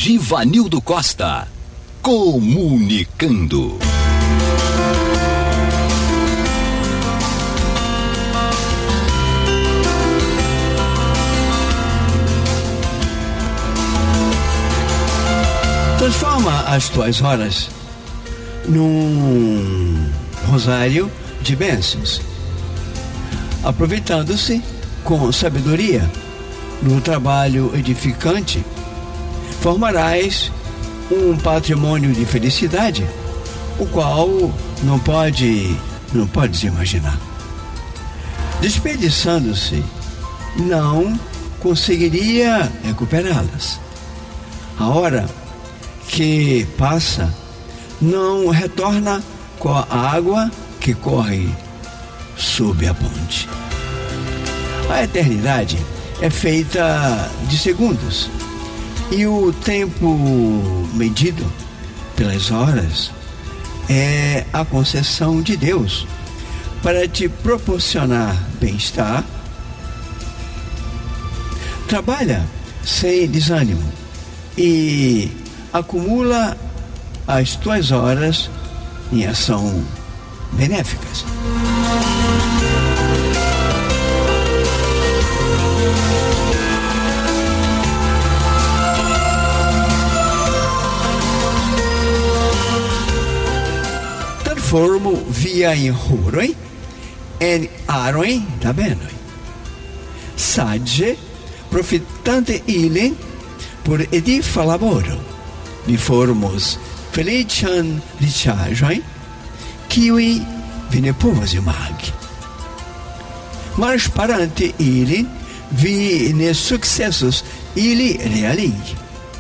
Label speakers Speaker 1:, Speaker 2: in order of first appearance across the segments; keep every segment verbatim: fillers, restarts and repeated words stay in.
Speaker 1: Givanildo Costa. Comunicando.
Speaker 2: Transforma as tuas horas num rosário de bênçãos, aproveitando-se com sabedoria no trabalho edificante, formarás um patrimônio de felicidade, o qual não pode, não podes imaginar. Desperdiçando-se, não conseguiria recuperá-las. A hora que passa não retorna com a água que corre sob a ponte. A eternidade é feita de segundos, e o tempo medido pelas horas é a concessão de Deus para te proporcionar bem-estar. Trabalha sem desânimo e acumula as tuas horas em ação benéficas. Transformo via in horoi en aroi da benoi. Sagge profitante ilin por edifa laboro. Vi formos felician riĉaĵojn, kiuj vi ne povas imagi. Malŝparante ilin, vi ne sukcesos ili realigi.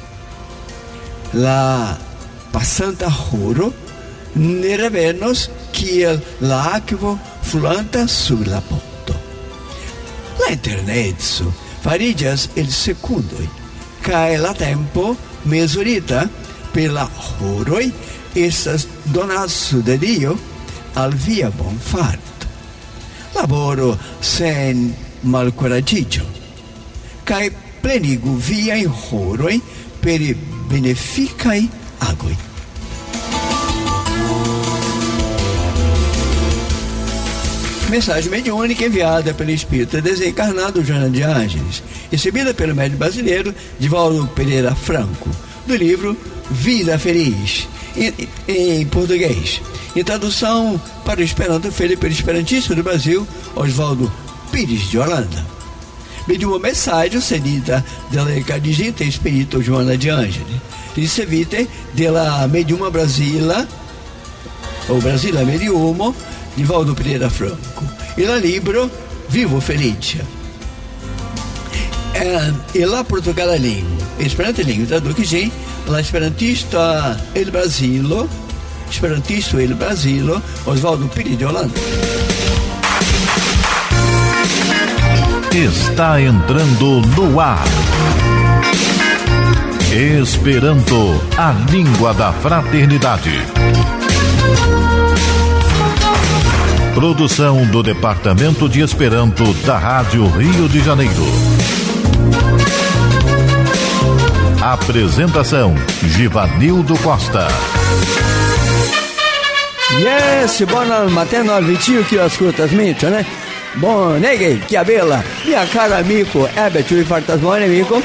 Speaker 2: La passanta horo ne revenos kiel la akvo flanta sur la ponto. La eterneco fariĝas el sekundoj, kaj la tempo mezurita per la horoj estas donaco de Dio al via bonfarto. Laboro sen malkuraĝiĝo kaj plenigu viajn horojn per benefikaj agoj. Mensagem mediúnica enviada pelo espírita desencarnado Joana de Ângeles, recebida pelo médium brasileiro Divaldo Pereira Franco, do livro Vida Feliz, em, em português, em tradução para o Esperanto feita pelo esperantista do Brasil, Oswaldo Pires de Holanda. Mediante mensagem cedida della Cardigente Espírito Joana de Ângeles, ricevite della Mediuma Brasila, o Brasila Mediumo, Divaldo Pereira Franco, e la libro Vivo Felicia. E, e la Portugala Língua, Esperanto Língua, traduzindo, la Esperantista El Brasilo, Esperantista El Brasilo, Oswaldo Pires de Holanda.
Speaker 3: Está entrando no ar. Esperanto, a língua da fraternidade. Produção do Departamento de Esperanto da Rádio Rio de Janeiro. Apresentação: Givanildo Costa.
Speaker 2: Yes, buon mattino al vicio che ascolta smito, né? Bom, negue, que abela, minha cara amigo, Herbert, e fartas bom, amigo.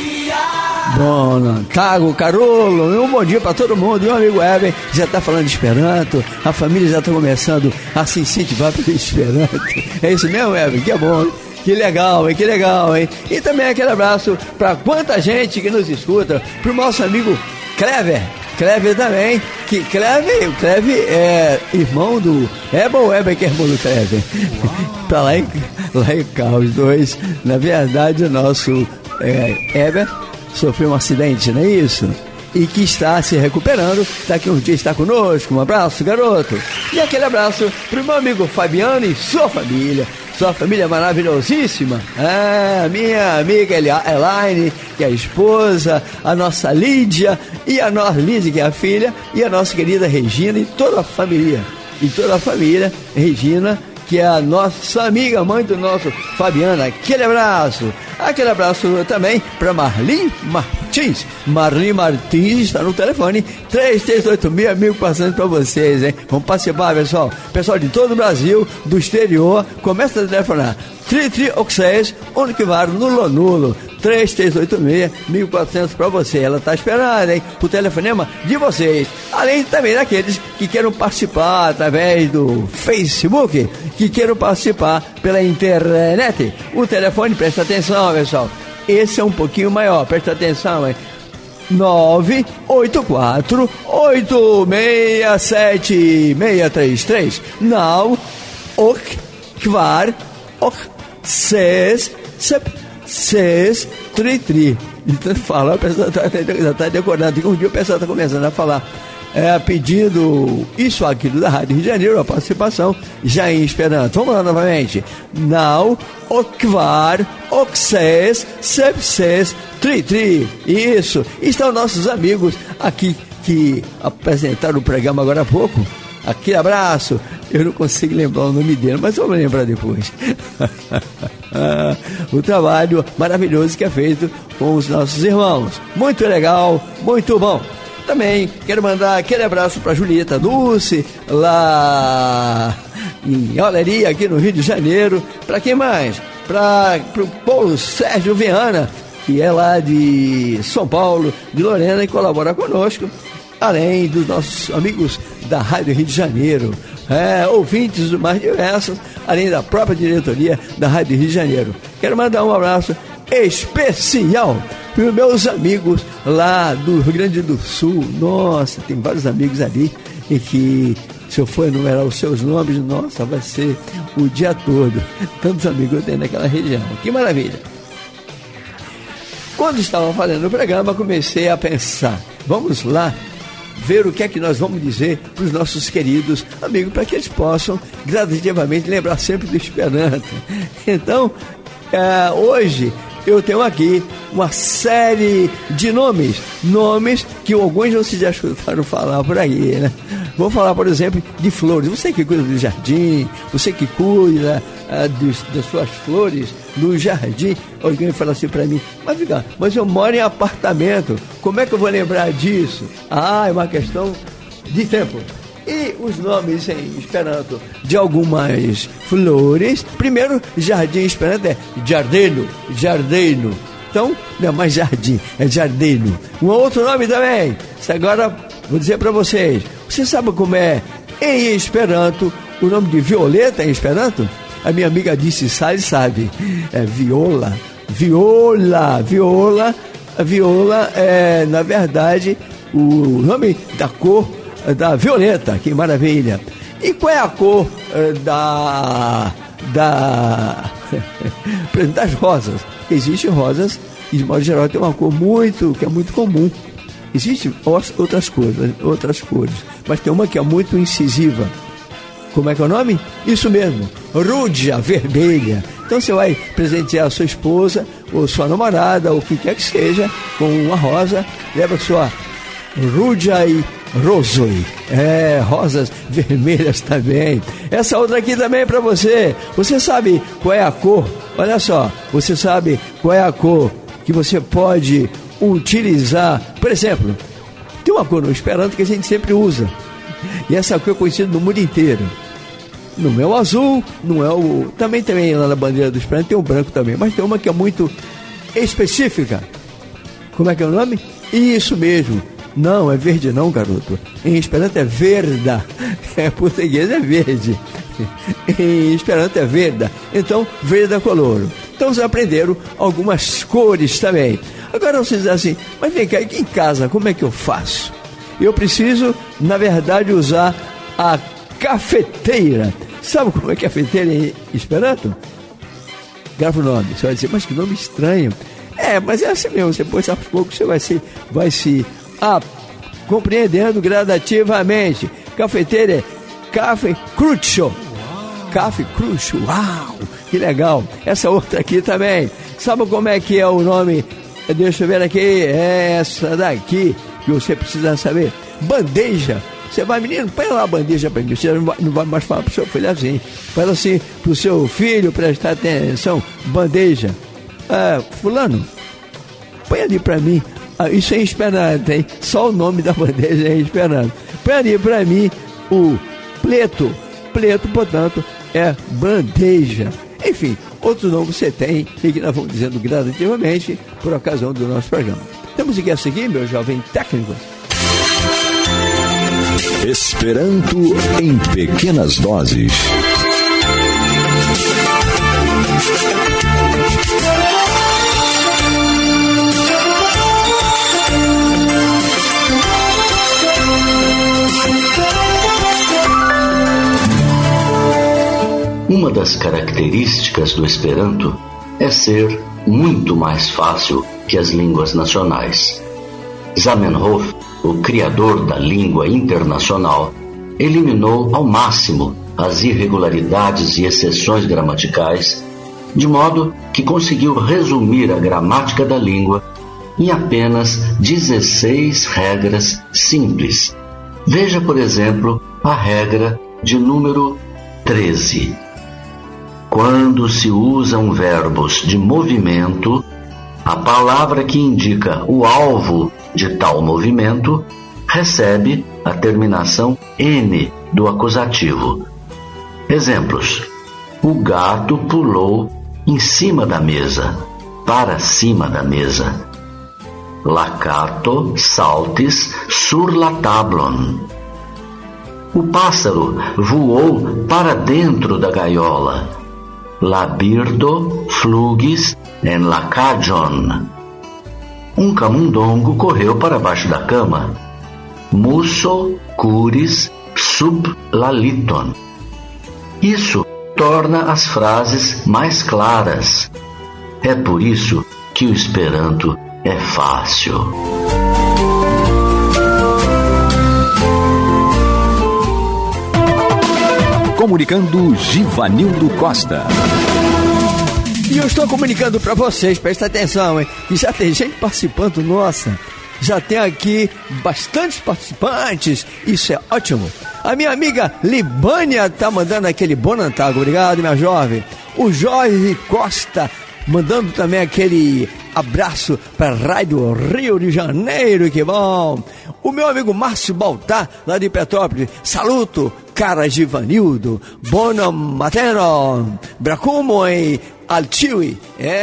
Speaker 2: Bom, Tago, Carolo, um bom dia para todo mundo. Meu amigo Herbert já está falando de Esperanto, a família já está começando a se incentivar pelo Esperanto. É isso mesmo, Herbert? Que é bom, que legal, hein? Que legal, hein? E também aquele abraço para quanta gente que nos escuta, para o nosso amigo Clever. Clever também, que Clever, o Clever é irmão do Eba ou Eba que é irmão do Clever? Tá lá em, lá em cá, os dois. Na verdade, o nosso é, Eba sofreu um acidente, não é isso? E que está se recuperando, daqui uns dias está conosco. Um abraço, garoto. E aquele abraço pro meu amigo Fabiano e sua família. Sua família maravilhosíssima. Ah, minha amiga Elaine, que é a esposa, a nossa Lídia, e a nossa Lídia, que é a filha, e a nossa querida Regina, e toda a família. E toda a família, Regina, que é a nossa amiga, mãe do nosso Fabiano. Aquele abraço. Aquele abraço também para Marlim Martins. Martins. Marli Martins está no telefone três três oito seis, mil e quatrocentos para vocês, hein? Vamos participar, pessoal. Pessoal de todo o Brasil, do exterior, começa a telefonar. três três oito seis, onde que vai? Nulo, nulo. três três oito seis, mil e quatrocentos para você. Ela está esperando, hein? O telefonema de vocês. Além também daqueles que queiram participar através do Facebook, que queiram participar pela internet. O telefone, presta atenção, pessoal. Esse é um pouquinho maior, presta atenção, hein? nove oito quatro oito seis sete seis três três. Não, ok, kvar, ok, seis, sep, seis, tri, tri. Então fala, o pessoal já está decorando. Um dia o pessoal está começando a falar. É, pedindo isso, aquilo da Rádio Rio de Janeiro, a participação já em Esperanto. Vamos lá novamente. Não, okvar, okses, sepses, tri, tri. Isso. Estão nossos amigos aqui que apresentaram o programa agora há pouco. Aquele abraço. Eu não consigo lembrar o nome dele, mas vamos lembrar depois. O trabalho maravilhoso que é feito com os nossos irmãos. Muito legal, muito bom. Também quero mandar aquele abraço para Julieta Dulce, lá em Oleria, aqui no Rio de Janeiro. Para quem mais? Para o Paulo Sérgio Viana, que é lá de São Paulo, de Lorena, e colabora conosco. Além dos nossos amigos da Rádio Rio de Janeiro, é, ouvintes mais diversos, além da própria diretoria da Rádio Rio de Janeiro. Quero mandar um abraço especial para os meus amigos lá do Rio Grande do Sul. Nossa, tem vários amigos ali e que, se eu for enumerar os seus nomes, nossa, vai ser o dia todo. Tantos amigos eu tenho naquela região. Que maravilha! Quando estava fazendo o programa, comecei a pensar, vamos lá ver o que é que nós vamos dizer para os nossos queridos amigos, para que eles possam gradativamente lembrar sempre do Esperanto. Então, é, hoje eu tenho aqui uma série de nomes, nomes que alguns vocês já escutaram falar por aí, né? Vou falar, por exemplo, de flores. Você que cuida do jardim, você que cuida uh, dos, das suas flores no jardim. Alguém fala assim para mim, mas fica, mas eu moro em apartamento, como é que eu vou lembrar disso? Ah, é uma questão de tempo. E os nomes em Esperanto de algumas flores. Primeiro, jardim em Esperanto é jardino, jardino. Então, não é mais jardim, é jardino. Um outro nome também. Isso agora vou dizer para vocês. Você sabe como é em Esperanto o nome de violeta em Esperanto? A minha amiga disse, sabe, sabe. É viola, viola, viola. A viola é, na verdade, o nome da cor da violeta, que maravilha. E qual é a cor uh, da da das rosas? Existem rosas e, de modo geral, tem uma cor muito, que é muito comum. Existem outras cores, outras cores, mas tem uma que é muito incisiva. Como é que é o nome? Isso mesmo, rúdia vermelha. Então você vai presentear a sua esposa ou sua namorada, ou o que quer que seja, com uma rosa, leva sua rúdia e rosoi, é, rosas vermelhas também. Essa outra aqui também é para você. Você sabe qual é a cor? Olha só, você sabe qual é a cor que você pode utilizar? Por exemplo, tem uma cor no Esperanto que a gente sempre usa, e essa cor é conhecida no mundo inteiro. Não é o azul, não é o... Também, também lá na bandeira do Esperanto tem o branco também, mas tem uma que é muito específica. Como é que é o nome? Isso mesmo. Não, é verde não, garoto. Em Esperanto é verda. Em português é verde. Em Esperanto é verda. Então, verda coloro. Então, vocês aprenderam algumas cores também. Agora vocês dizem assim, mas vem cá, aqui em casa, como é que eu faço? Eu preciso, na verdade, usar a cafeteira. Sabe como é cafeteira em Esperanto? Grava o nome. Você vai dizer, mas que nome estranho. É, mas é assim mesmo. Depois, aos poucos, você vai se... Vai se Ah, compreendendo gradativamente. Cafeteira é Café Crucio. Café Crucio. Uau, que legal. Essa outra aqui também. Sabe como é que é o nome? Deixa eu ver aqui. Essa daqui que você precisa saber. Bandeja. Você vai, menino, põe lá a bandeja para mim. Você não vai, não vai mais falar pro seu filho assim. Fala assim pro seu filho prestar atenção. Bandeja. Ah, fulano, põe ali para mim Ah, isso é em Esperanto, hein? Só o nome da bandeja é em Esperanto. Para mim, para mim, o pleto, pleto, portanto, é bandeja. Enfim, outro nome você tem e que nós vamos dizendo gradativamente por ocasião do nosso programa. Temos que seguir, meu jovem técnico.
Speaker 1: Esperanto em pequenas doses.
Speaker 4: Uma das características do Esperanto é ser muito mais fácil que as línguas nacionais. Zamenhof, o criador da língua internacional, eliminou ao máximo as irregularidades e exceções gramaticais, de modo que conseguiu resumir a gramática da língua em apenas dezesseis regras simples. Veja, por exemplo, a regra de número treze. Quando se usam verbos de movimento, a palavra que indica o alvo de tal movimento recebe a terminação N do acusativo. Exemplos: o gato pulou em cima da mesa, para cima da mesa. Lacato saltis sur la tablon. O pássaro voou para dentro da gaiola. La birdo flugis en la cajon. Um camundongo correu para baixo da cama. Musso curis sub la liton. Isso torna as frases mais claras. É por isso que o Esperanto é fácil.
Speaker 1: Comunicando Givanildo Costa.
Speaker 2: E eu estou comunicando para vocês, presta atenção, hein? Que já tem gente participando, nossa. Já tem aqui bastantes participantes, isso é ótimo. A minha amiga Libânia tá mandando aquele bonantago, obrigado, minha jovem. O Jorge Costa mandando também aquele abraço para a Rádio Rio de Janeiro, que bom. O meu amigo Márcio Baltar, lá de Petrópolis, saluto, cara Givanildo, buon mateno, bracumo e altiwi.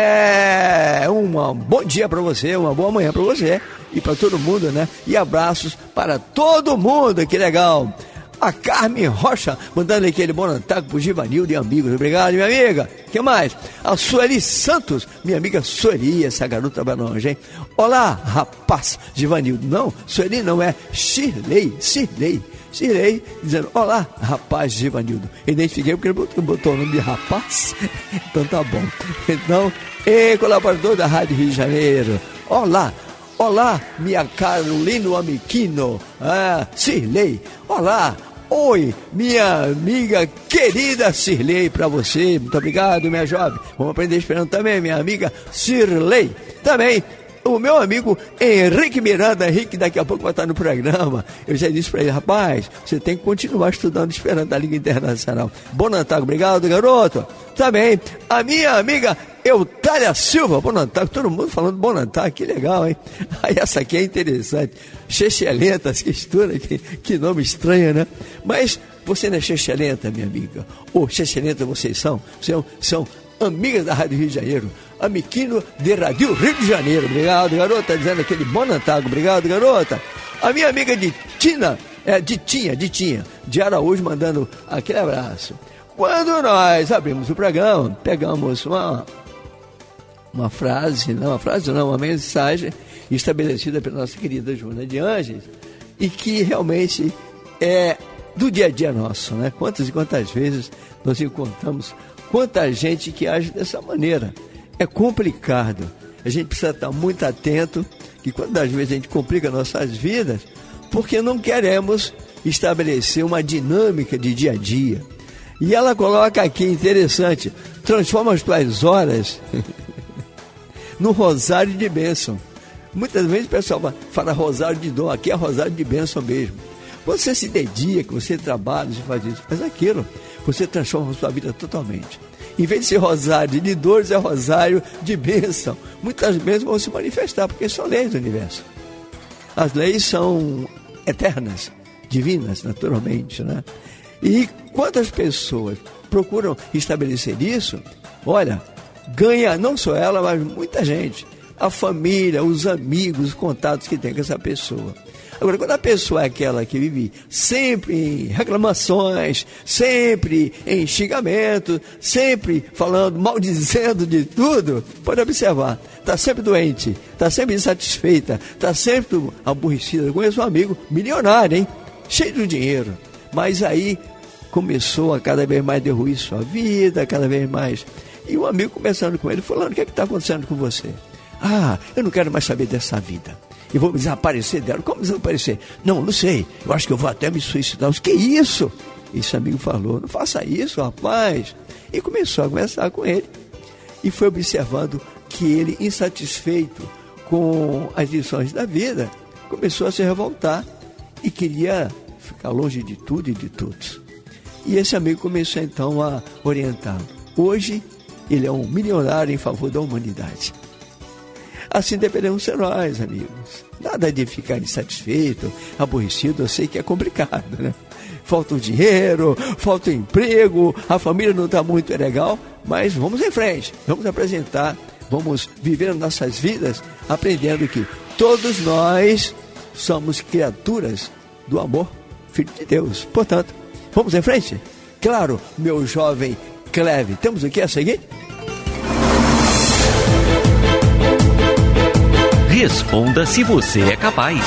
Speaker 2: É, um bom dia para você, uma boa manhã para você e para todo mundo, né? E abraços para todo mundo, que legal. A Carmen Rocha, mandando aquele bom ataque pro Givanildo e amigos. Obrigado, minha amiga. O que mais? A Sueli Santos, minha amiga Sueli, essa garota vai longe, hein? Olá, rapaz, Givanildo. Não, Sueli não, é Shirley, Shirley. Shirley, dizendo, olá, rapaz, Givanildo. Identifiquei porque ele botou, botou o nome de rapaz. Então tá bom. Então, e colaborador da Rádio Rio de Janeiro. Olá. Olá, minha Carolina Amiquino, ah, Shirley. Olá, oi, minha amiga querida Shirley, para você. Muito obrigado, minha jovem. Vamos aprender esperando também, minha amiga Shirley. Também o meu amigo Henrique Miranda. Henrique daqui a pouco vai estar no programa. Eu já disse para ele, rapaz, você tem que continuar estudando esperando a língua internacional. Bom Natal, obrigado, garoto. Também a minha amiga Eutália Silva, bom Natal, todo mundo falando bom Natal, que legal, hein? Aí essa aqui é interessante, Chechelenta, que história, que, que nome estranho, né? Mas você não é Chechelenta, minha amiga, ou Chechelenta vocês são, são, são amigas da Rádio Rio de Janeiro, amiquino de Rádio Rio de Janeiro, obrigado, garota, dizendo aquele bom Natal, obrigado, garota. A minha amiga de Tina, é, de Tinha, de Tinha, de Araújo, mandando aquele abraço. Quando nós abrimos o programa, pegamos uma... uma frase, não uma frase não, uma mensagem estabelecida pela nossa querida Joana de Anjos e que realmente é do dia a dia nosso, né? Quantas e quantas vezes nós encontramos quanta gente que age dessa maneira. É complicado, a gente precisa estar muito atento que quantas vezes a gente complica nossas vidas porque não queremos estabelecer uma dinâmica de dia a dia. E ela coloca aqui, interessante, transforma as tuas horas no rosário de bênção. Muitas vezes o pessoal fala rosário de dom, aqui é rosário de bênção mesmo. Você se dedica, você trabalha, você faz isso, faz aquilo, você transforma a sua vida totalmente. Em vez de ser rosário de dores, é rosário de bênção. Muitas bênçãos vão se manifestar, porque são leis do universo. As leis são eternas, divinas, naturalmente, né? E quantas pessoas procuram estabelecer isso, olha, ganha não só ela, mas muita gente. A família, os amigos, os contatos que tem com essa pessoa. Agora, quando a pessoa é aquela que vive sempre em reclamações, sempre em xingamento, sempre falando, maldizendo de tudo, pode observar, está sempre doente, está sempre insatisfeita, está sempre aborrecida. Eu conheço um amigo milionário, hein? Cheio de dinheiro, mas aí começou a cada vez mais derruir sua vida, cada vez mais. E um amigo conversando com ele, falando, o que é que está acontecendo com você? Ah, eu não quero mais saber dessa vida. E vou desaparecer dela. Como desaparecer? Não, não sei. Eu acho que eu vou até me suicidar. O que é isso? Esse amigo falou, não faça isso, rapaz. E começou a conversar com ele. E foi observando que ele, insatisfeito com as lições da vida, começou a se revoltar e queria ficar longe de tudo e de todos. E esse amigo começou então a orientá-lo. Hoje, ele é um milionário em favor da humanidade. Assim devemos ser nós, amigos. Nada de ficar insatisfeito, aborrecido, eu sei que é complicado, né? Falta o dinheiro, falta o emprego, a família não está muito legal, mas vamos em frente, vamos apresentar, vamos viver nossas vidas aprendendo que todos nós somos criaturas do amor, filho de Deus. Portanto, vamos em frente? Claro, meu jovem Cleve, temos o que a seguir?
Speaker 5: Responda se você é capaz.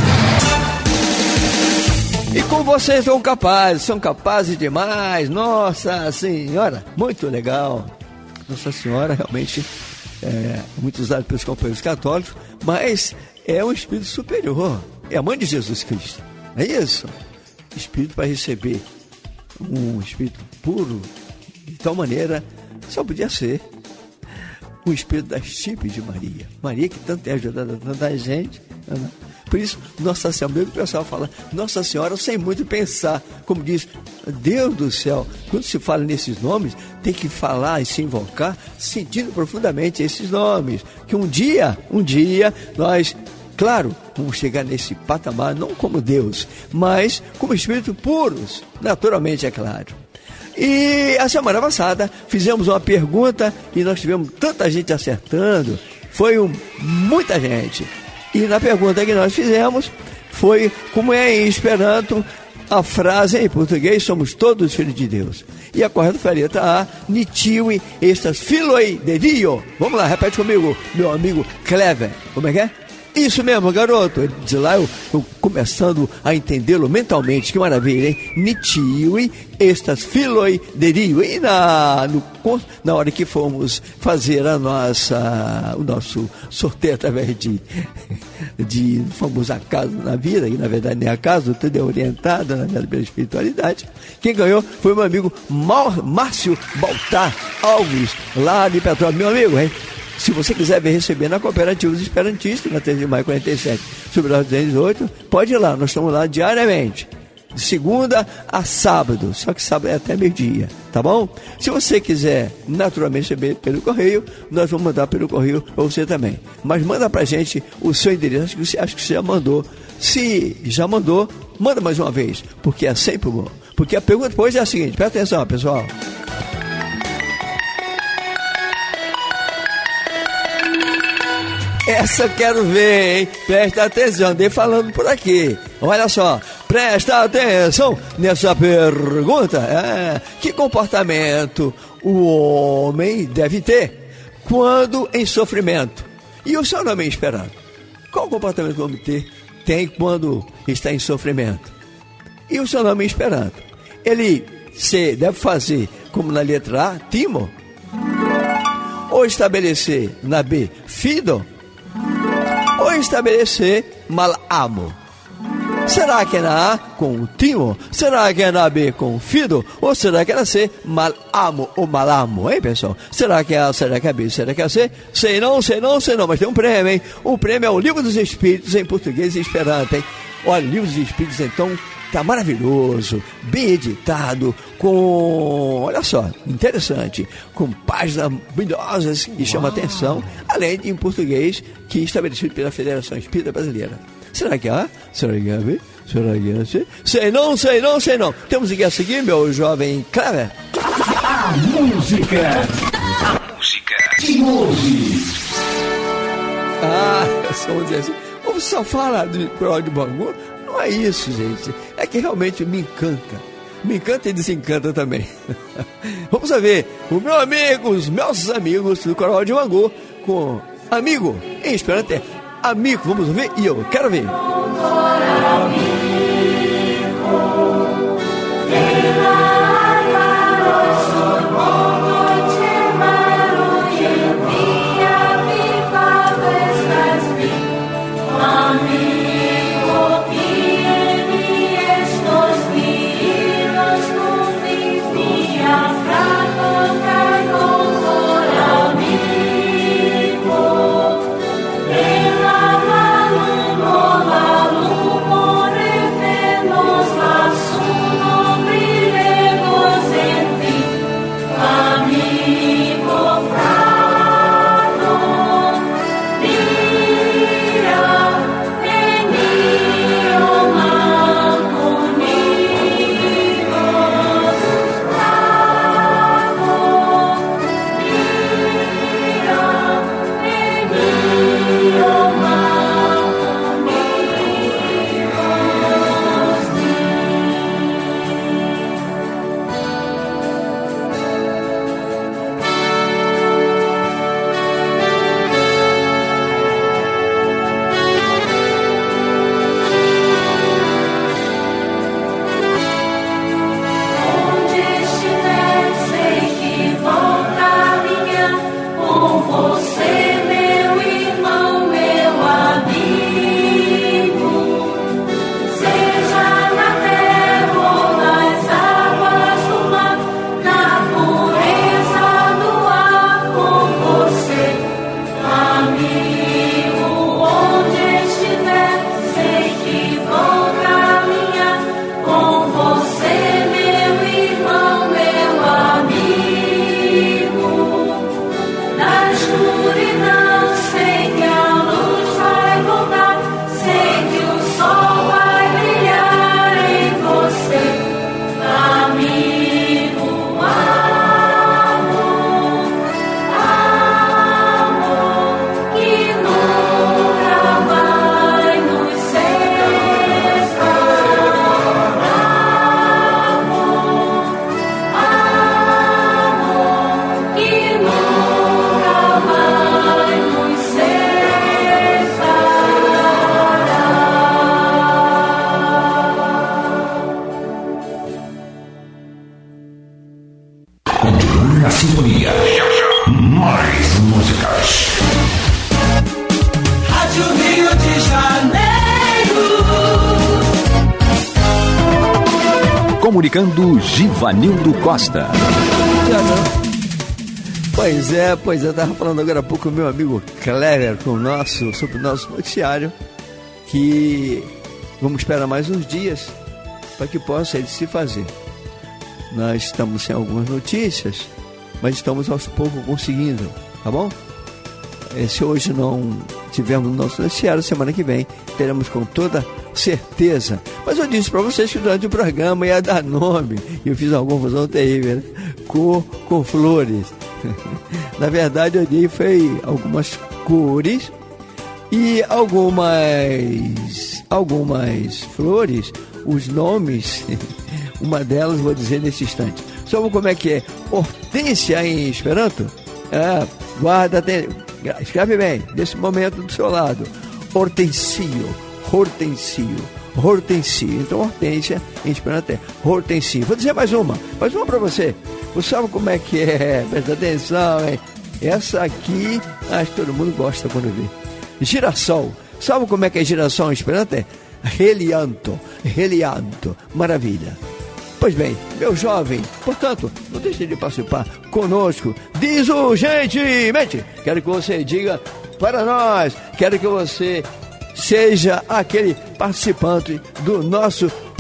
Speaker 2: E com vocês são capazes, são capazes demais. Nossa Senhora, muito legal. Nossa Senhora realmente é muito usada pelos companheiros católicos, mas é um espírito superior. É a mãe de Jesus Cristo, não é isso? Espírito para receber um espírito puro, de tal maneira, só podia ser o espírito das tipes de Maria. Maria que tanto tem ajudado a tanta gente. Né? Por isso, Nossa Senhora, mesmo o pessoal fala Nossa Senhora sem muito pensar. Como diz, Deus do céu, quando se fala nesses nomes, tem que falar e se invocar, sentindo profundamente esses nomes. Que um dia, um dia, nós, claro, vamos chegar nesse patamar, não como Deus, mas como espíritos puros, naturalmente, é claro. E a semana passada fizemos uma pergunta e nós tivemos tanta gente acertando, foi um, muita gente. E na pergunta que nós fizemos foi como é em Esperanto a frase em português, somos todos filhos de Deus. E a correta foi a letra A, nitivi estas filoi de Dio. Vamos lá, repete comigo, meu amigo Clever. Como é que é? Isso mesmo, garoto. Ele diz lá, eu, eu começando a entendê-lo mentalmente. Que maravilha, hein? Nitivi estas filoi de Dio. E na, no, na hora que fomos fazer a nossa, o nosso sorteio através de, de fomos acaso na vida, e na verdade nem acaso, tudo é orientado na verdade, pela espiritualidade. Quem ganhou foi o meu amigo Mar, Márcio Baltar Alves, lá de Petrópolis. Meu amigo, hein? Se você quiser ver receber na Cooperativa dos Esperantistas, na três de maio quarenta e sete, sobre a duzentos e oito, pode ir lá, nós estamos lá diariamente, de segunda a sábado, só que sábado é até meio-dia, tá bom? Se você quiser naturalmente receber pelo correio, nós vamos mandar pelo correio para você também. Mas manda pra gente o seu endereço, acho que você, acho que você já mandou. Se já mandou, manda mais uma vez, porque é sempre bom. Porque a pergunta depois é a seguinte, presta atenção, pessoal. Essa eu quero ver, hein? Presta atenção, andei falando por aqui. Olha só, presta atenção nessa pergunta. É, que comportamento o homem deve ter quando em sofrimento? E o seu nome é Esperanto? Qual comportamento o homem ter, tem quando está em sofrimento? E o seu nome é Esperanto? Ele se deve fazer como na letra A, timo? Ou estabelecer na B, fido? Ou estabelecer malamo? Será que é na A com o timo? Será que é na B com o fido? Ou será que é na C malamo ou malamo, hein, pessoal? Será que é A, será que é B, será que é C? Sei não, sei não, sei não, mas tem um prêmio, hein? O prêmio é o Livro dos Espíritos em português e Esperanto, hein? Olha, Livro dos Espíritos, então, tá maravilhoso, bem editado, com, olha só, interessante, com páginas brilhosas que chamam a atenção, além de em português, que é estabelecido pela Federação Espírita Brasileira. Será que há? Será que há? Será que há? Sei não, sei não, sei não. Temos que seguir, meu jovem Clever.
Speaker 1: A música. A música de hoje.
Speaker 2: Ah, vamos dizer assim, como só fala de prol de Bangu, não é isso, gente. É que realmente me encanta. Me encanta e desencanta também. Vamos ver, os meus amigos, os meus amigos do Coral de Bangu, com amigo, em esperanto é amigo. Vamos ouvir? E eu quero ver.
Speaker 1: Comunicando Givanildo Costa.
Speaker 2: Pois é, pois é, eu estava falando agora há pouco com o meu amigo Clever com o nosso, sobre o nosso noticiário, que vamos esperar mais uns dias para que possa ele se fazer. Nós estamos sem algumas notícias, mas estamos aos poucos conseguindo, tá bom? Se hoje não tivermos no nosso noticiário, semana que vem teremos com toda certeza. Mas eu disse para vocês que durante o programa ia dar nome, e eu fiz uma confusão terrível, né? Cor com flores. Na verdade, eu dei foi algumas cores e algumas algumas flores, os nomes, uma delas vou dizer nesse instante. Sabe como é que é? Hortência em Esperanto? É, guarda, tem, escreve bem, nesse momento do seu lado. Hortensio, hortensio, hortensio. Então, hortência em Esperanto é hortensio. Vou dizer mais uma, mais uma para você. Você sabe como é que é? Presta atenção, hein? Essa aqui, acho que todo mundo gosta quando vê. Girassol. Sabe como é que é girassol em Esperanto? É relianto, relianto. Maravilha. Pois bem, meu jovem, portanto, não deixe de participar conosco. Diz urgentemente. Quero que você diga para nós. Quero que você seja aquele participante do nosso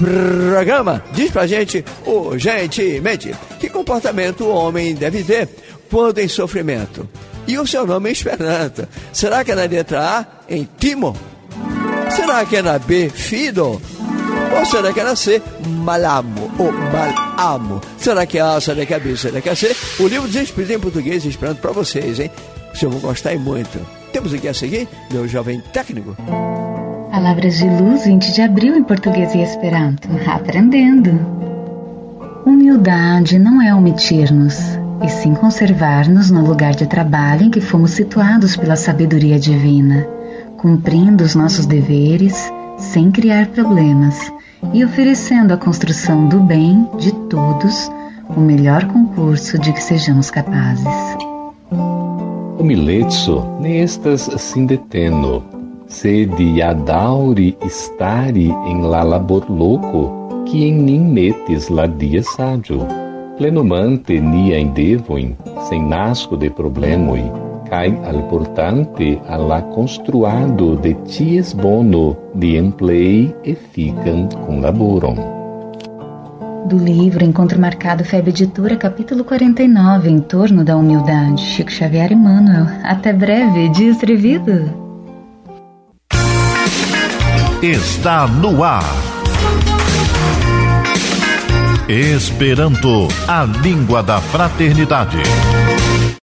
Speaker 2: programa diz pra gente, urgentemente, que comportamento o homem deve ter quando em sofrimento. E o seu nome é Esperanto. Será que é na letra A, em Timo? Será que é na B, Fido? Ou será que é na C, Malamo ou Malamo? Será que é A, será que é B, será que é C? O livro Desenspedido em português e Esperanto pra vocês, hein? Vocês vão gostar e muito. Temos aqui a seguir, meu jovem técnico.
Speaker 6: Palavras de luz, vinte de abril, em português e Esperanto. Aprendendo. Humildade não é omitir-nos, e sim conservar-nos no lugar de trabalho em que fomos situados pela sabedoria divina, cumprindo os nossos deveres sem criar problemas e oferecendo à construção do bem de todos o melhor concurso de que sejamos capazes.
Speaker 7: Homiletso nestas sindeteno, sedi adauri stari em la labor loco, que em nin metes la dia sadio. Plenumante nia endevoin, sem nasco de problemoi, cai al portante alla construado de ties bono, de emplei e ficam com laborom.
Speaker 6: Do livro Encontro Marcado, F E B Editora, capítulo quarenta e nove, Em torno da humildade, Chico Xavier Emmanuel. Até breve, dia escrevido.
Speaker 3: Está no ar. Esperanto, a língua da fraternidade.